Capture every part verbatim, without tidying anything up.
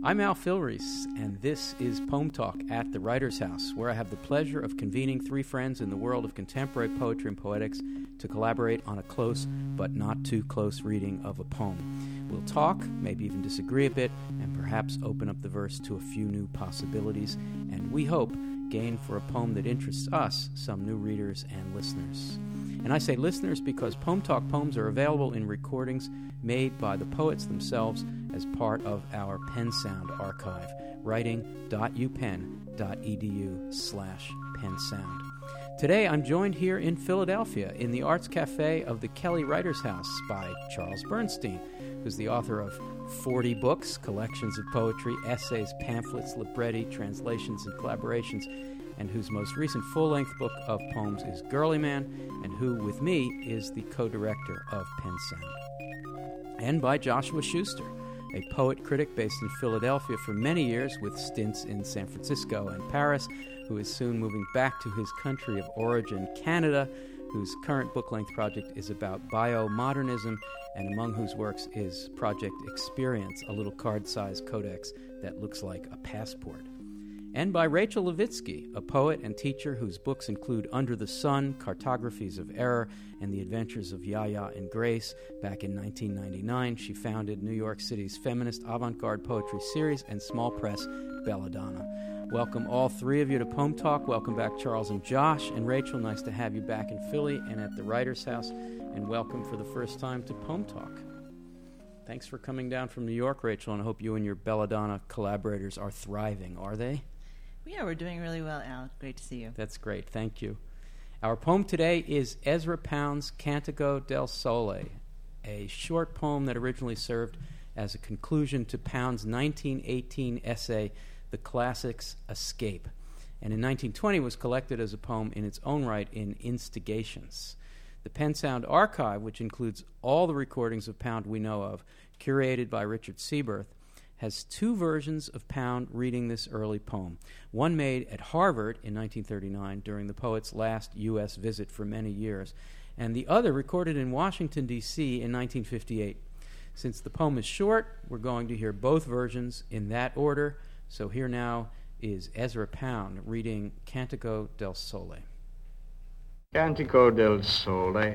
I'm Al Filreis, and this is Poem Talk at the Writer's House, where I have the pleasure of convening three friends in the world of contemporary poetry and poetics to collaborate on a close but not too close reading of a poem. We'll talk, maybe even disagree a bit, and perhaps open up the verse to a few new possibilities, and we hope gain for a poem that interests us some new readers and listeners. And I say listeners because Poem Talk poems are available in recordings made by the poets themselves as part of our PenSound archive, writing.upenn.edu slash PenSound. Today I'm joined here in Philadelphia in the Arts Cafe of the Kelly Writers House by Charles Bernstein, who's the author of forty books, collections of poetry, essays, pamphlets, libretti, translations, and collaborations, and whose most recent full-length book of poems is Girly Man, and who, with me, is the co-director of PenSound. And by Joshua Schuster, a poet critic based in Philadelphia for many years with stints in San Francisco and Paris, who is soon moving back to his country of origin, Canada, whose current book-length project is about biomodernism, and among whose works is Project Experience, a little card-sized codex that looks like a passport. And by Rachel Levitsky, a poet and teacher whose books include Under the Sun, Cartographies of Error, and The Adventures of Yaya and Grace. Back in nineteen ninety-nine, she founded New York City's feminist avant-garde poetry series and small press, Belladonna. Welcome all three of you to Poem Talk. Welcome back, Charles and Josh. And Rachel, nice to have you back in Philly and at the Writers House. And welcome for the first time to Poem Talk. Thanks for coming down from New York, Rachel, and I hope you and your Belladonna collaborators are thriving. Are they? Yeah, we're doing really well, Al. Great to see you. That's great. Thank you. Our poem today is Ezra Pound's Cantico del Sole, a short poem that originally served as a conclusion to Pound's nineteen eighteen essay, The Classics Escape, and in nineteen twenty was collected as a poem in its own right in Instigations. The PenSound archive, which includes all the recordings of Pound we know of, curated by Richard Seaberth, has two versions of Pound reading this early poem. One made at Harvard in nineteen thirty-nine during the poet's last U S visit for many years, and the other recorded in Washington, D C in nineteen fifty-eight. Since the poem is short, we're going to hear both versions in that order. So here now is Ezra Pound reading Cantico del Sole. Cantico del Sole.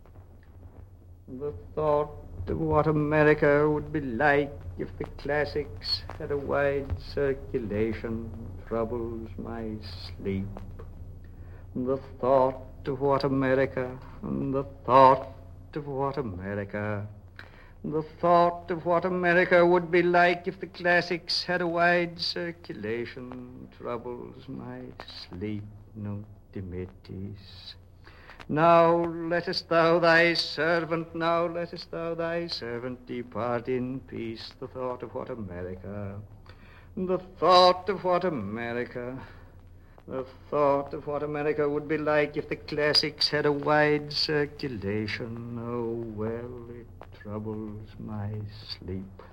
The thought of what America would be like if the classics had a wide circulation troubles my sleep. The thought of what America, and the thought of what America, the thought of what America would be like if the classics had a wide circulation troubles my sleep. Nunc dimittis. Now lettest thou thy servant, now lettest thou thy servant depart in peace. The thought of what America, the thought of what America, the thought of what America would be like if the classics had a wide circulation. Oh, well, it troubles my sleep.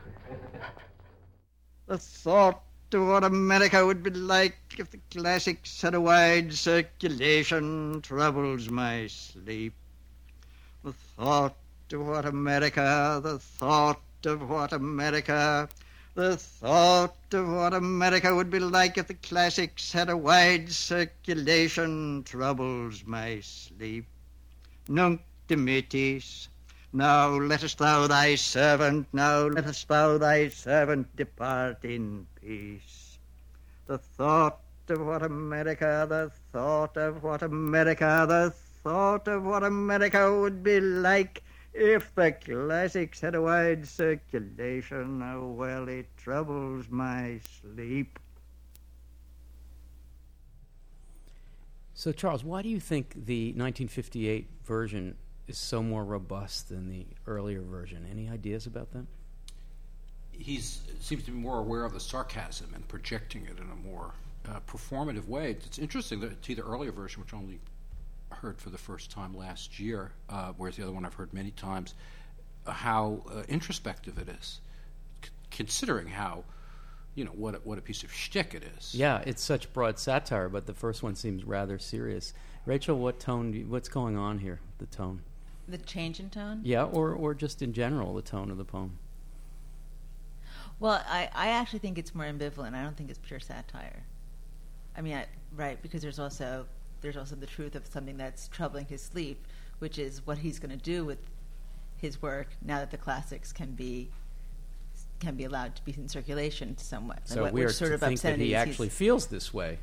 The thought of what America would be like if the classics had a wide circulation troubles my sleep. The thought of what America, the thought of what America, the thought of what America would be like if the classics had a wide circulation troubles my sleep. Nunc dimittis. Now lettest thou thy servant, now lettest thou thy servant depart in peace. The thought of what America, the thought of what America, the thought of what America would be like if the classics had a wide circulation. Oh, well, it troubles my sleep. So, Charles, why do you think the nineteen fifty-eight version is so more robust than the earlier version? Any ideas about that? He seems to be more aware of the sarcasm and projecting it in a more uh, performative way. It's interesting that to the earlier version, which I only heard for the first time last year, uh, whereas the other one I've heard many times, uh, how uh, introspective it is, c- considering how, you know, what a, what a piece of shtick it is. Yeah, it's such broad satire, but the first one seems rather serious. Rachel, what tone? Do you, what's going on here? The tone. The change in tone? Yeah, or or just in general, the tone of the poem. Well, I, I actually think it's more ambivalent. I don't think it's pure satire. I mean, I, right, because there's also there's also the truth of something that's troubling his sleep, which is what he's going to do with his work now that the classics can be can be allowed to be in circulation somewhat. So what, we are which sort to of think that he obscenities actually he's- feels this way.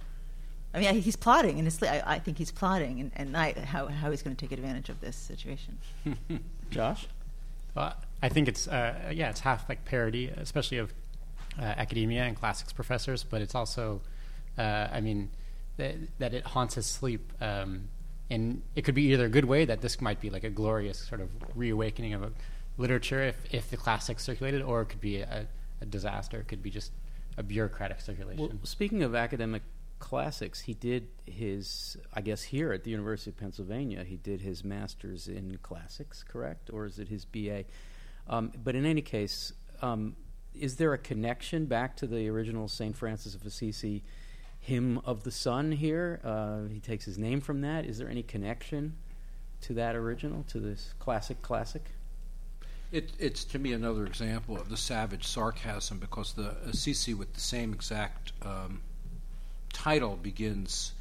I mean, I, he's plotting in his sleep. I, I think he's plotting, and, and I, how how he's going to take advantage of this situation. Josh? Well, I think it's uh, yeah, it's half like parody, especially of uh, academia and classics professors, but it's also, uh, I mean, that, that it haunts his sleep, um, and it could be either a good way that this might be like a glorious sort of reawakening of a literature if if the classics circulated, or it could be a, a disaster. It could be just a bureaucratic circulation. Well, speaking of academic classics, he did his, I guess here at the University of Pennsylvania, he did his master's in classics, correct? Or is it his B A? Um, but in any case, um, is there a connection back to the original Saint Francis of Assisi Hymn of the Sun here? Uh, he takes his name from that. Is there any connection to that original, to this classic classic? It, it's, to me, another example of the savage sarcasm, because the Assisi, with the same exact um, title, begins,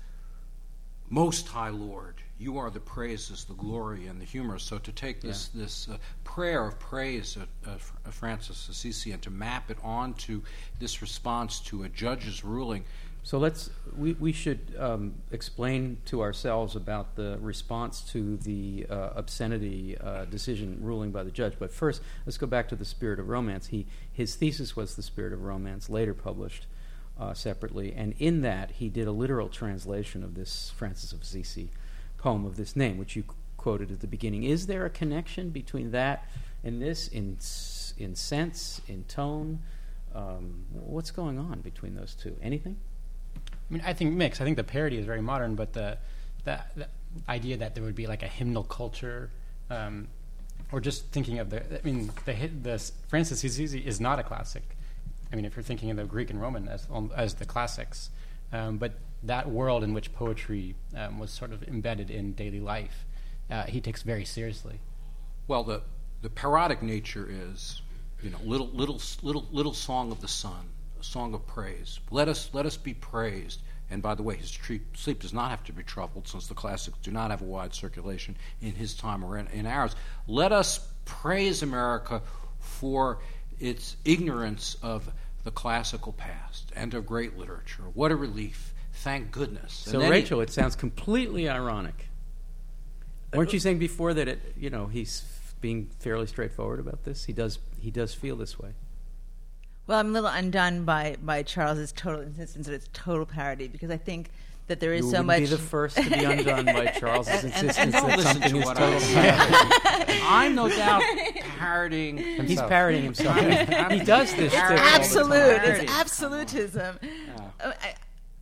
"Most High Lord, you are the praises, the glory, and the humor." So to take this yeah. this uh, prayer of praise of, of, of Francis Assisi and to map it onto this response to a judge's ruling. So let's we we should um, explain to ourselves about the response to the uh, obscenity uh, decision ruling by the judge. But first, let's go back to The Spirit of Romance. He his thesis was The Spirit of Romance, later published uh, separately, and in that he did a literal translation of this Francis of Assisi poem of this name, which you qu- quoted at the beginning. Is there a connection between that and this in in sense, in tone? Um, what's going on between those two? Anything? I mean, I think mixed. I think the parody is very modern, but the the, the idea that there would be like a hymnal culture, um, or just thinking of the, I mean, the the Francis Assisi is not a classic. I mean, if you're thinking of the Greek and Roman as as the classics, um, but that world in which poetry um, was sort of embedded in daily life, uh, he takes very seriously. Well, the the parodic nature is, you know, little little little little song of the sun. A song of praise. Let us let us be praised. And by the way, his tre- sleep does not have to be troubled, since the classics do not have a wide circulation in his time or in, in ours. Let us praise America for its ignorance of the classical past and of great literature. What a relief. Thank goodness. So, Rachel, he, it sounds completely ironic. Weren't you saying before that it, you know, he's being fairly straightforward about this? He does he does feel this way. Well, I'm a little undone by, by Charles's total insistence that it's total parody, because I think that there is you so much. You would be the first to be undone by Charles's and, insistence and, and that listen something to is what total I parody. I'm no doubt parodying He's himself. parodying himself. he does this. Parody. all the Absolute. time. It's absolutism. Oh. Uh, I,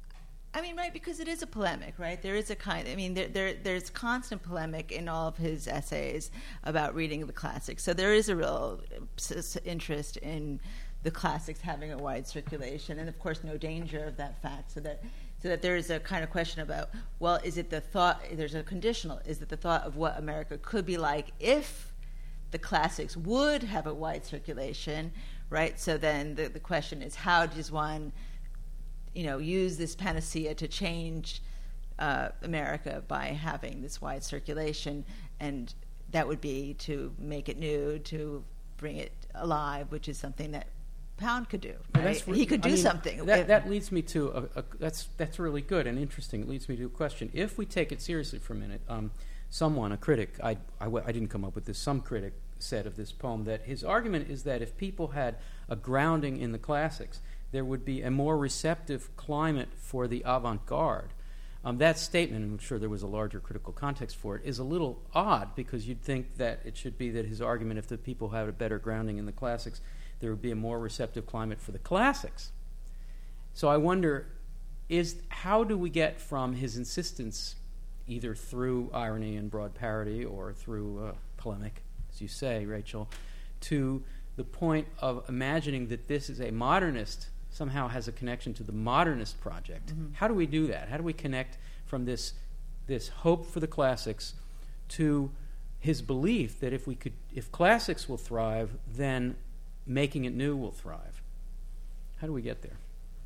I mean, right, because it is a polemic, right? There is a kind, I mean, there, there there's constant polemic in all of his essays about reading the classics. So there is a real interest in the classics having a wide circulation, and of course no danger of that fact, so that so that there is a kind of question about, well, is it the thought, there's a conditional, is it the thought of what America could be like if the classics would have a wide circulation, right? So then the, the question is, how does one, you know, use this panacea to change uh, America by having this wide circulation? And that would be to make it new, to bring it alive, which is something that Pound could do. Right? Well, re- he could do I mean, something. That, that leads me to a, a, that's that's really good and interesting. It leads me to a question. If we take it seriously for a minute, um, someone, a critic, I, I, I didn't come up with this. Some critic said of this poem that his argument is that if people had a grounding in the classics, there would be a more receptive climate for the avant-garde. Um, that statement, and I'm sure there was a larger critical context for it, is a little odd, because you'd think that it should be that his argument, if the people had a better grounding in the classics, there would be a more receptive climate for the classics. So I wonder, is how do we get from his insistence, either through irony and broad parody or through uh, polemic, as you say, Rachel, to the point of imagining that this is a modernist, somehow has a connection to the modernist project? Mm-hmm. How do we do that? How do we connect from this this hope for the classics to his belief that if we could, if classics will thrive, then making it new will thrive. How do we get there?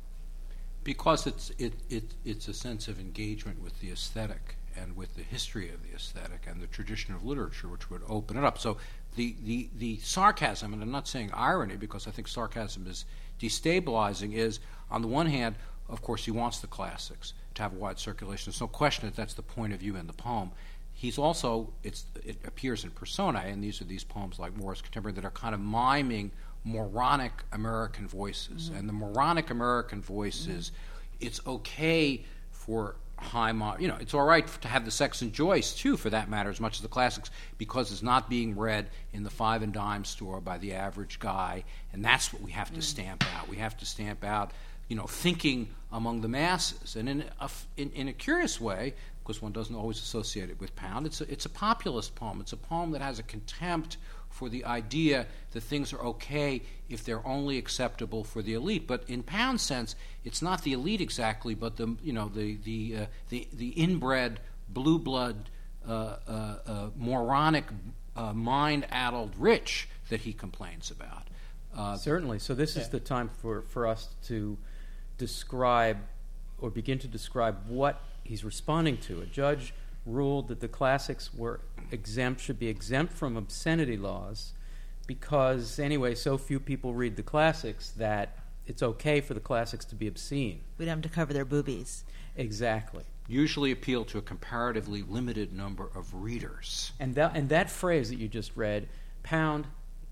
Because it's it, it it's a sense of engagement with the aesthetic and with the history of the aesthetic and the tradition of literature, which would open it up. So the, the, the sarcasm, and I'm not saying irony because I think sarcasm is destabilizing, is on the one hand, of course, he wants the classics to have a wide circulation. There's no question that that's the point of view in the poem. He's also, it's, it appears in personae, and these are these poems like Morris Contemporary that are kind of miming moronic American voices. Mm-hmm. And the moronic American voices, mm-hmm. it's okay for high, mo- you know, it's all right to have the Sex and Joyce, too, for that matter, as much as the classics, because it's not being read in the five and dime store by the average guy, and that's what we have to mm. stamp out. We have to stamp out, you know, thinking among the masses. And in a, in, in a curious way, because one doesn't always associate it with Pound, it's a, it's a populist poem. It's a poem that has a contempt for the idea that things are okay if they're only acceptable for the elite. But in Pound's sense, it's not the elite exactly, but the you know the the uh, the, the inbred, blue blood, uh, uh, uh, moronic, uh, mind-addled rich that he complains about. Uh, Certainly. So this yeah. is the time for, for us to describe or begin to describe what he's responding to. A judge ruled that the classics were exempt, should be exempt from obscenity laws because, anyway, so few people read the classics that it's okay for the classics to be obscene. We don't have to cover their boobies. Exactly. Usually appeal to a comparatively limited number of readers. And that, and that phrase that you just read, Pound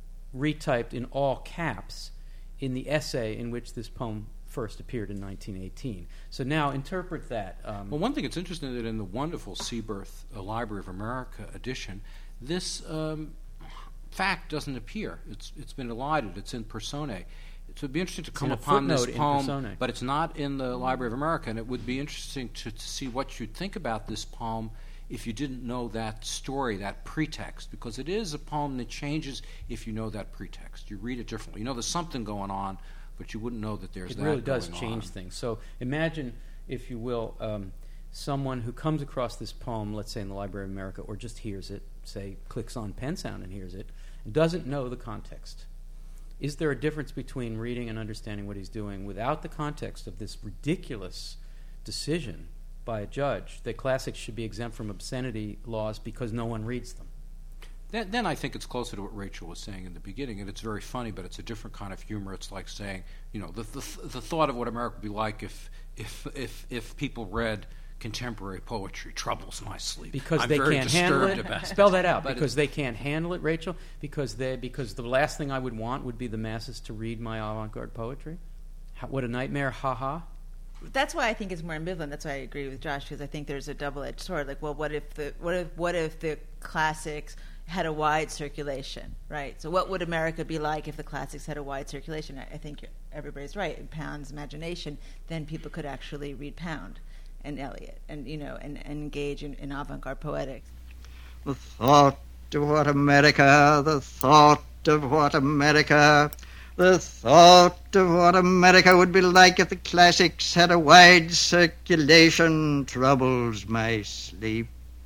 retyped in all caps in the essay in which this poem first appeared in nineteen eighteen. So now interpret that. Um, well, one thing that's interesting is that in the wonderful Seaberth uh, Library of America edition, this um, fact doesn't appear. It's it's been elided. It's in personae. It would be interesting to it's come upon this poem, personae. But it's not in the Library of America, and it would be interesting to, to see what you'd think about this poem if you didn't know that story, that pretext, because it is a poem that changes if you know that pretext. You read it differently. You know there's something going on, but you wouldn't know that there's it that really does going change on. things. So imagine, if you will, um, someone who comes across this poem, let's say in the Library of America, or just hears it, say clicks on Pen Sound and hears it, and doesn't know the context. Is there a difference between reading and understanding what he's doing without the context of this ridiculous decision by a judge that classics should be exempt from obscenity laws because no one reads them? Then, then I think it's closer to what Rachel was saying in the beginning, and it's very funny, but it's a different kind of humor. It's like saying, you know, the the, the thought of what America would be like if if if if people read contemporary poetry troubles my sleep. Because I'm they very can't handle it. About Spell that out. But because they can't handle it, Rachel. Because they because the last thing I would want would be the masses to read my avant-garde poetry. How, what a nightmare! Ha ha. That's why I think it's more ambivalent. That's why I agree with Josh, because I think there's a double-edged sword. Like, well, what if the what if what if the classics had a wide circulation, right? So what would America be like if the classics had a wide circulation? I, I think everybody's right. In Pound's imagination, then people could actually read Pound and Eliot, and you know, and, and engage in, in avant-garde poetics. The thought of what America, the thought of what America, the thought of what America would be like if the classics had a wide circulation troubles my sleep.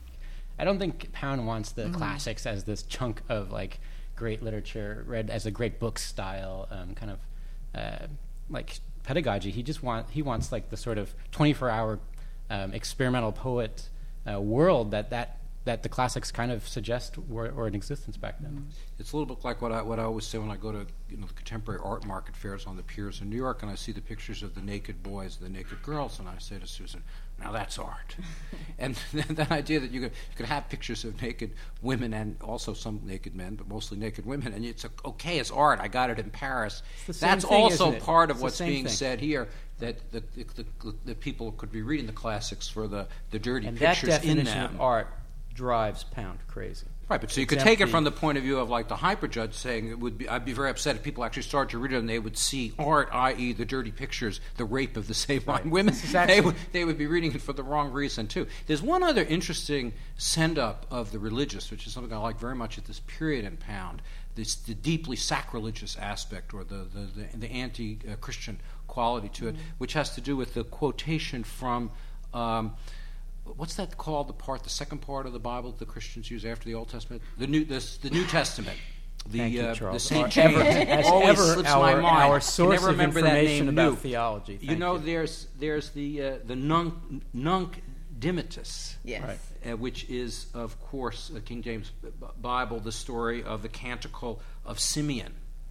I don't think Pound wants the Mm-hmm. classics as this chunk of like great literature read as a great book style um, kind of uh, like pedagogy. He just want he wants like the sort of twenty-four hour um, experimental poet uh, world that, that that the classics kind of suggest were, were in existence back then. Mm-hmm. It's a little bit like what I what I always say when I go to you know the contemporary art market fairs on the piers in New York, and I see the pictures of the naked boys, the naked girls, and I say to Susan, "Now that's art." And that idea that you could you could have pictures of naked women and also some naked men, but mostly naked women, and it's okay as art. I got it in Paris. That's thing, also isn't it? part of It's what's the same being thing. said here. That the, the, the, the people could be reading the classics for the, the dirty And that pictures in definition them. of art drives Pound crazy. Right, but so you could take it from the point of view of like the hyper judge saying it would be. I'd be very upset if people actually started to read it and they would see art, that is, the dirty pictures, the rape of the Sabine Right. women. Exactly. They would they would be reading it for the wrong reason too. There's one other interesting send up of the religious, which is something I like very much at this period in Pound. This the deeply sacrilegious aspect, or the the, the, the anti-Christian quality to it, mm-hmm. which has to do with the quotation from. Um, What's that called? The part, the second part of the Bible that the Christians use after the Old Testament, the New, this, the New Testament. the Thank you, uh, the Charles. Saint As James ever- as always ever, slips our, my mind. our I source never of remember that information name about Nuke. theology. You Thank know, you. there's there's the uh, the Nunc Nunc Dimittis. Yes. Right. Uh, which is, of course, uh, King James B- Bible, the story of the Canticle of Simeon.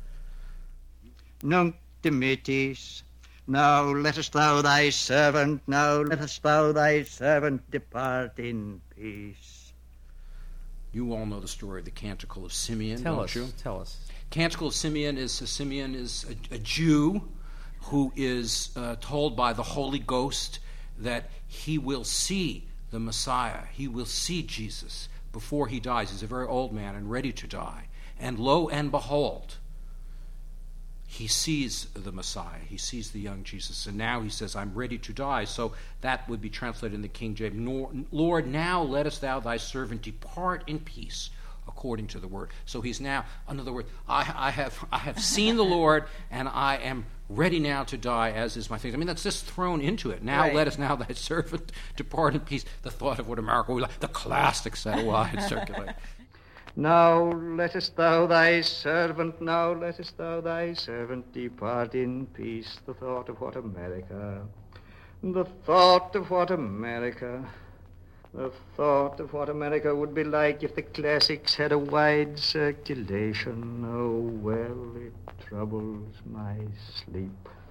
Nunc dimittis. Now lettest thou thy servant, now lettest thou thy servant depart in peace. You all know the story of the Canticle of Simeon, Tell don't us. you? Tell us. Canticle of Simeon is uh, Simeon is a, a Jew who is uh, told by the Holy Ghost that he will see the Messiah. He will see Jesus before he dies. He's a very old man and ready to die. And lo and behold, he sees the Messiah. He sees the young Jesus. And now he says, I'm ready to die. So that would be translated in the King James, Nor, Lord, now lettest thou thy servant depart in peace according to the word. So he's now, in other words, I, I have I have seen the Lord, and I am ready now to die, as is my faith. I mean, that's just thrown into it. Now Right. let us now thy servant depart in peace. The thought of what America would like, the classic set wide circulate. Now lettest thou thy servant, now lettest thou thy servant depart in peace. The thought of what America, the thought of what America, the thought of what America would be like if the classics had a wide circulation. Oh, well, it troubles my sleep.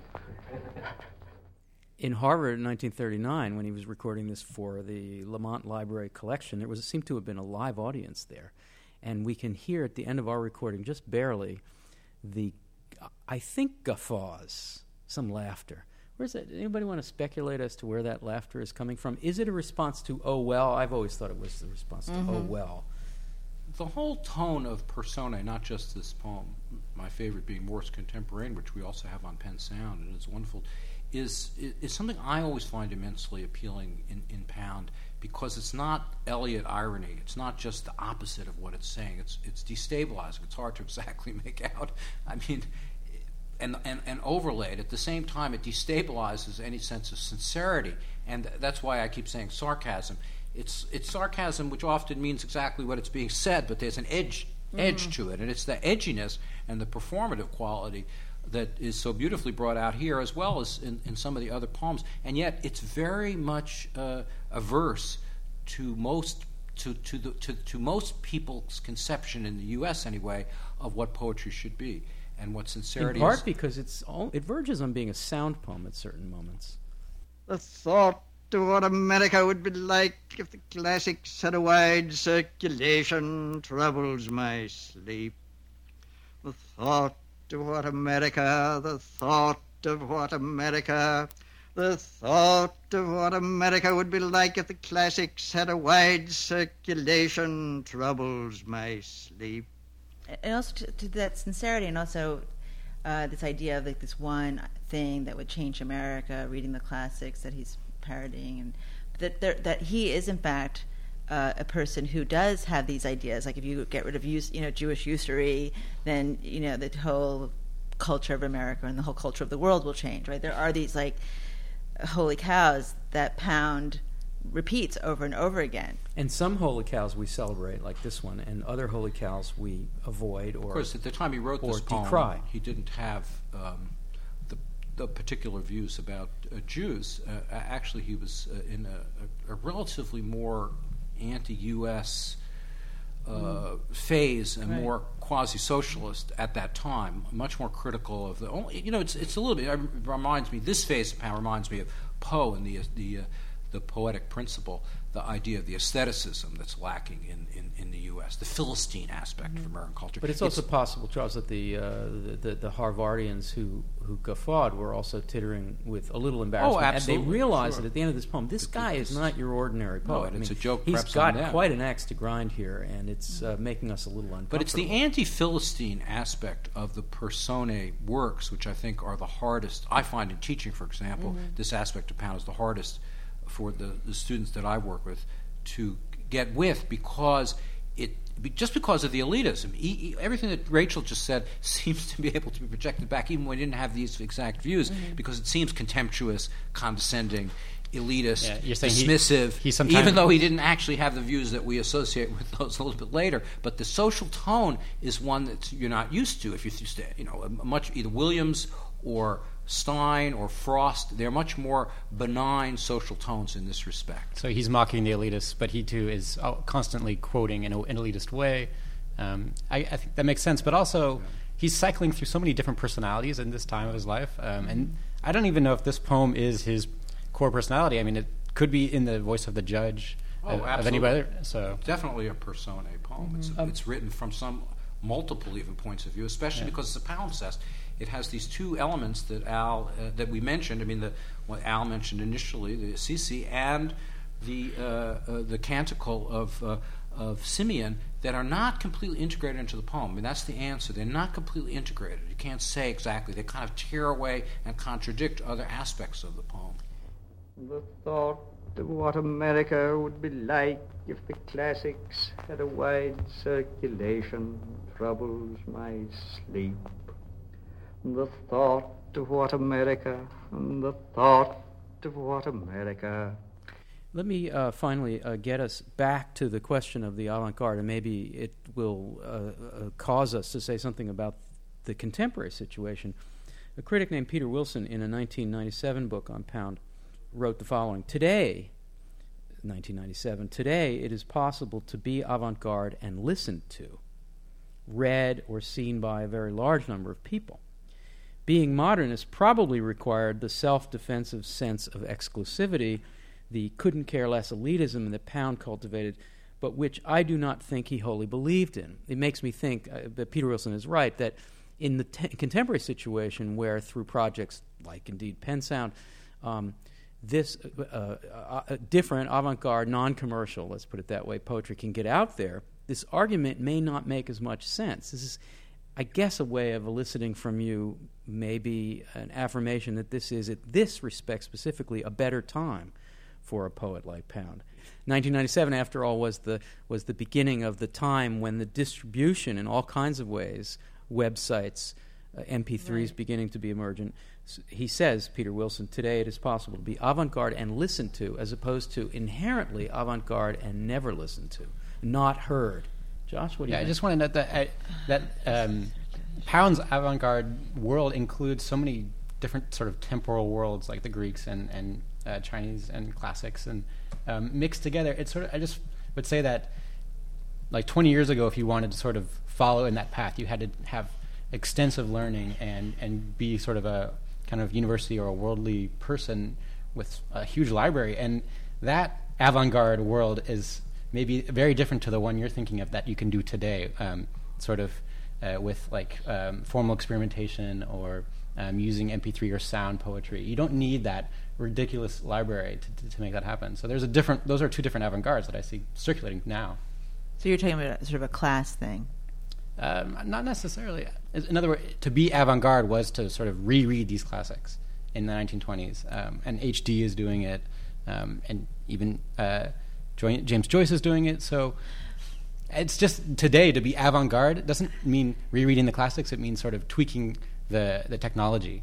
In Harvard in nineteen thirty-nine, when he was recording this for the Lamont Library collection, there was seemed to have been a live audience there. And we can hear at the end of our recording, just barely, the, I think, guffaws, some laughter. Where's that? Anybody want to speculate as to where that laughter is coming from? Is it a response to, oh, well? I've always thought it was the response to, oh, well. The whole tone of Personae, not just this poem, my favorite being Morse Contemporanean, which we also have on Penn Sound, and it's wonderful, is, is something I always find immensely appealing in, in Pound, because it's not Eliot irony. It's not just the opposite of what it's saying. It's it's destabilizing. It's hard to exactly make out. I mean, and and, and overlaid at the same time, it destabilizes any sense of sincerity, and that's why I keep saying sarcasm. It's it's sarcasm, which often means exactly what it's being said, but there's an edge edge to it, and it's the edginess and the performative quality that is so beautifully brought out here, as well as in, in some of the other poems. And yet, it's very much uh, averse to most to to, the, to to most people's conception in the U S anyway of what poetry should be and what sincerity In part is. because it's all, it verges on being a sound poem at certain moments. The thought of what America would be like if the classics had a wide circulation troubles my sleep. The thought of what America, the thought of what America, the thought of what America would be like if the classics had a wide circulation troubles my sleep. And also to, to that sincerity, and also uh, this idea of like this one thing that would change America, reading the classics that he's parodying, and that there, that he is in fact uh, a person who does have these ideas. Like if you get rid of use, you know, Jewish usury, then you know the whole culture of America and the whole culture of the world will change. Right? There are these like holy cows that Pound repeats over and over again. And some holy cows we celebrate, like this one, and other holy cows we avoid or Of course, at the time he wrote or this poem, decry. he didn't have um, the, the particular views about uh, Jews. Uh, actually, he was uh, in a, a, a relatively more anti-U S uh, mm. phase and right. more quasi-socialist at that time, much more critical of the. Only, you know, it's it's a little bit. It reminds me. This phase of Pound reminds me of Poe and the the. Uh, the poetic principle, the idea of the aestheticism that's lacking in, in, in the U S, the Philistine aspect mm-hmm. of American culture. But it's also it's, possible, Charles, that the, uh, the, the the Harvardians who, who guffawed were also tittering with a little embarrassment. Oh, absolutely. And they realized sure. that at the end of this poem, this it, guy it's, is not your ordinary poet. No, and I it's mean, a joke he's perhaps got on them. quite an axe to grind here, and it's uh, making us a little uncomfortable. But it's the anti-Philistine aspect of the Personae works, which I think are the hardest. I find in teaching, for example, mm-hmm. this aspect of Pound is the hardest for the, the students that I work with to get with, because it just because of the elitism. E, e, everything that Rachel just said seems to be able to be projected back, even when we didn't have these exact views, mm-hmm. because it seems contemptuous, condescending, elitist, Yeah, you're saying he- dismissive, he sometimes- even though he didn't actually have the views that we associate with those a little bit later. But the social tone is one that you're not used to. If you're used to, you know, a much either Williams or Stein or Frost, they're much more benign social tones in this respect. So he's mocking the elitists, but he too is uh, constantly quoting in a- an elitist way. Um, I, I think that makes sense, but also he's cycling through so many different personalities in this time of his life, um, and I don't even know if this poem is his core personality. I mean, it could be in the voice of the judge, Oh, of, of absolutely. anybody. So Definitely a personae poem. It's, Um, it's written from some multiple even points of view, especially Yeah. because it's a palimpsest. It has these two elements that Al uh, that we mentioned. I mean, the what Al mentioned initially, the Assisi and the uh, uh, the canticle of uh, of Simeon, that are not completely integrated into the poem. I mean, that's the answer. They're not completely integrated. You can't say exactly. They kind of tear away and contradict other aspects of the poem. The thought of what America would be like if the classics had a wide circulation troubles my sleep. The thought of what America, and the thought of what America. Let me uh, finally uh, get us back to the question of the avant-garde, and maybe it will uh, uh, cause us to say something about the contemporary situation. A critic named Peter Wilson, in a nineteen ninety-seven book on Pound, wrote the following: Today, nineteen ninety-seven, today it is possible to be avant-garde and listened to, read or seen by a very large number of people. Being modernist probably required the self-defensive sense of exclusivity, the couldn't-care-less elitism that Pound cultivated, but which I do not think he wholly believed in. It makes me think uh, that Peter Wilson is right, that in the t- contemporary situation where through projects like, indeed, Pen Sound, um, this uh, uh, uh, different, avant-garde, non-commercial, let's put it that way, poetry can get out there, this argument may not make as much sense. This is, I guess, a way of eliciting from you maybe an affirmation that this is, at this respect specifically, a better time for a poet like Pound. nineteen ninety-seven, after all, was the was the beginning of the time when the distribution in all kinds of ways, websites, uh, M P threes Right. beginning to be emergent. S- He says, Peter Wilson, today it is possible to be avant-garde and listened to, as opposed to inherently avant-garde and never listened to, not heard. Josh, what do you yeah, I think? just want to note that I, that um, Pound's avant-garde world includes so many different sort of temporal worlds, like the Greeks and and uh, Chinese and classics, and um, mixed together. It's sort of, I just would say that, like twenty years ago, if you wanted to sort of follow in that path, you had to have extensive learning and and be sort of a kind of university or a worldly person with a huge library, and that avant-garde world is maybe very different to the one you're thinking of that you can do today, um, sort of uh, with like um, formal experimentation or um, using M P three or sound poetry. You don't need that ridiculous library to, to, to make that happen. So there's a different; those are two different avant-gardes that I see circulating now. So you're talking about sort of a class thing. Um, not necessarily. In other words, to be avant-garde was to sort of reread these classics in the nineteen twenties, um, and H D is doing it, um, and even uh, Joy- James Joyce is doing it. So it's just today to be avant-garde doesn't mean rereading the classics. It means sort of tweaking the the technology.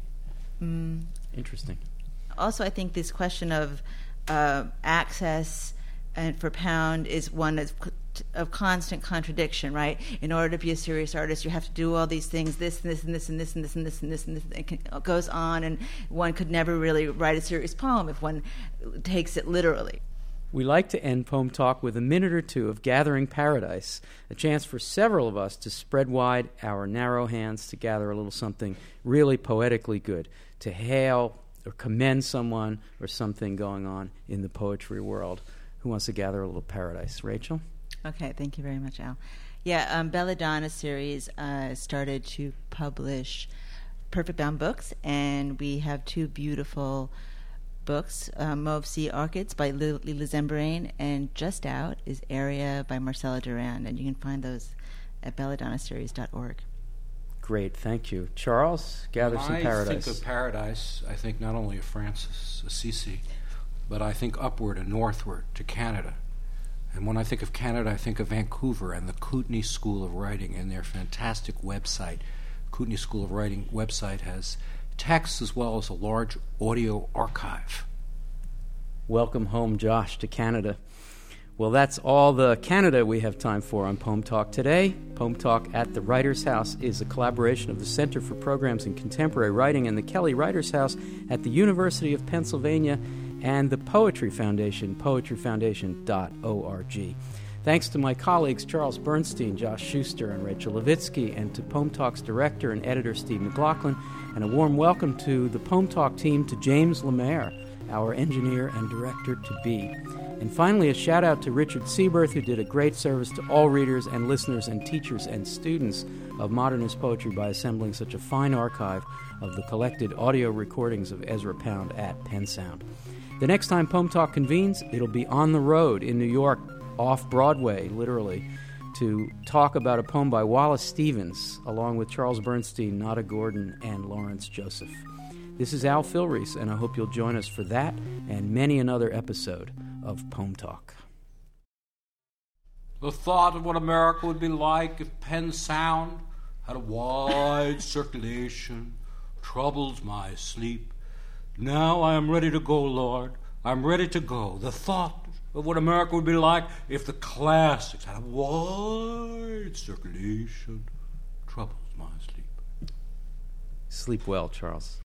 Mm. Interesting. Also, I think this question of uh, access and for Pound is one of, of constant contradiction, right? In order to be a serious artist, you have to do all these things, this and this and this and this and this and this and this and this. It, can, it goes on, and one could never really write a serious poem if one takes it literally. We like to end Poem Talk with a minute or two of Gathering Paradise, a chance for several of us to spread wide our narrow hands to gather a little something really poetically good, to hail or commend someone or something going on in the poetry world. Who wants to gather a little paradise? Rachel? Okay, thank you very much, Al. Yeah, um, Belladonna series uh, started to publish Perfect Bound books, and we have two beautiful books, uh, Mauve Sea Orchids by Lila Zembrain, and just out is Area by Marcella Duran, and you can find those at belladonna series dot org. Great, thank you. Charles, gather when some I paradise. think of paradise, I think not only of Francis Assisi, but I think upward and northward to Canada. And when I think of Canada, I think of Vancouver and the Kootenai School of Writing and their fantastic website. Kootenai School of Writing website has text as well as a large audio archive. Welcome home, Josh, to Canada. Well, that's all the Canada we have time for on Poem Talk today. Poem Talk at the Writers' House is a collaboration of the Center for Programs in Contemporary Writing and the Kelly Writers' House at the University of Pennsylvania and the Poetry Foundation, poetry foundation dot org. Thanks to my colleagues Charles Bernstein, Josh Schuster, and Rachel Levitsky, and to Poem Talk's director and editor Steve McLaughlin, and a warm welcome to the Poem Talk team, to James Lemaire, our engineer and director-to-be. And finally, a shout-out to Richard Seaberth, who did a great service to all readers and listeners and teachers and students of modernist poetry by assembling such a fine archive of the collected audio recordings of Ezra Pound at Penn Sound. The next time Poem Talk convenes, it'll be on the road in New York, off Broadway, literally, to talk about a poem by Wallace Stevens, along with Charles Bernstein, Nada Gordon, and Lawrence Joseph. This is Al Filreis, and I hope you'll join us for that and many another episode of Poem Talk. The thought of what America would be like if Penn Sound had a wide circulation troubles my sleep. Now I am ready to go, Lord. I'm ready to go. The thought of what America would be like if the classics had a wide circulation troubles my sleep. Sleep well, Charles.